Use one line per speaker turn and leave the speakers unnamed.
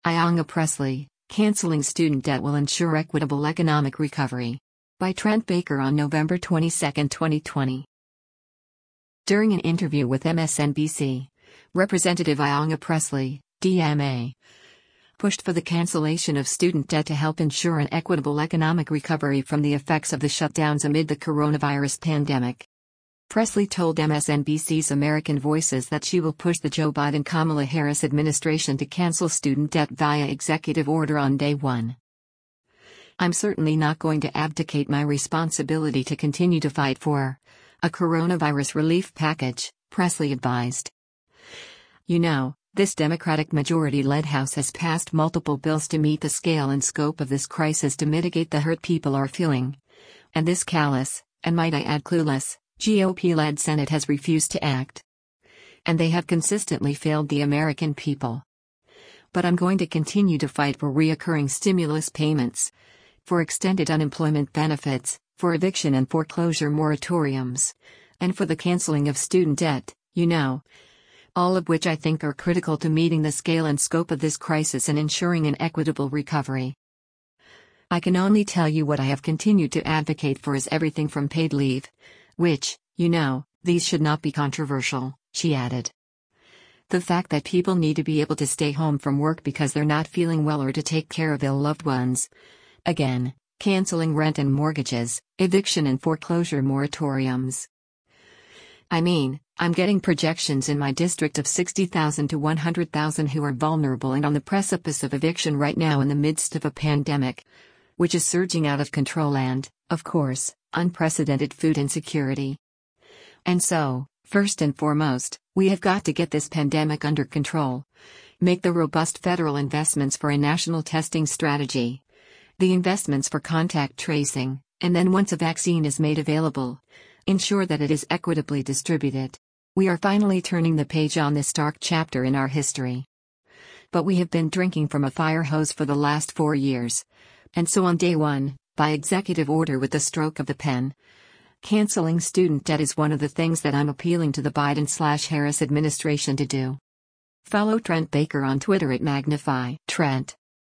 Ayanna Pressley, canceling student debt will ensure equitable economic recovery. By Trent Baker on November 22, 2020. During an interview with MSNBC, Representative Ayanna Pressley, DMA, pushed for the cancellation of student debt to help ensure an equitable economic recovery from the effects of the shutdowns amid the coronavirus pandemic. Pressley told MSNBC's American Voices that she will push the Joe Biden-Kamala Harris administration to cancel student debt via executive order on day one. "I'm certainly not going to abdicate my responsibility to continue to fight for a coronavirus relief package," Pressley advised. "You know, this Democratic majority-led House has passed multiple bills to meet the scale and scope of this crisis to mitigate the hurt people are feeling. And this callous, and might I add clueless, GOP-led Senate has refused to act. And they have consistently failed the American people. But I'm going to continue to fight for reoccurring stimulus payments, for extended unemployment benefits, for eviction and foreclosure moratoriums, and for the canceling of student debt, you know. All of which I think are critical to meeting the scale and scope of this crisis and ensuring an equitable recovery. I can only tell you what I have continued to advocate for is everything from paid leave, which, you know, these should not be controversial," she added. "The fact that people need to be able to stay home from work because they're not feeling well or to take care of ill loved ones. Again, canceling rent and mortgages, eviction and foreclosure moratoriums. I mean, I'm getting projections in my district of 60,000 to 100,000 who are vulnerable and on the precipice of eviction right now in the midst of a pandemic, which is surging out of control and, of course, unprecedented food insecurity. And so, first and foremost, we have got to get this pandemic under control. Make the robust federal investments for a national testing strategy. The investments for contact tracing, and then once a vaccine is made available, ensure that it is equitably distributed. We are finally turning the page on this dark chapter in our history. But we have been drinking from a fire hose for the last 4 years. And so on day one, by executive order with the stroke of the pen, canceling student debt is one of the things that I'm appealing to the Biden/Harris administration to do." Follow Trent Baker on Twitter at Magnify Trent.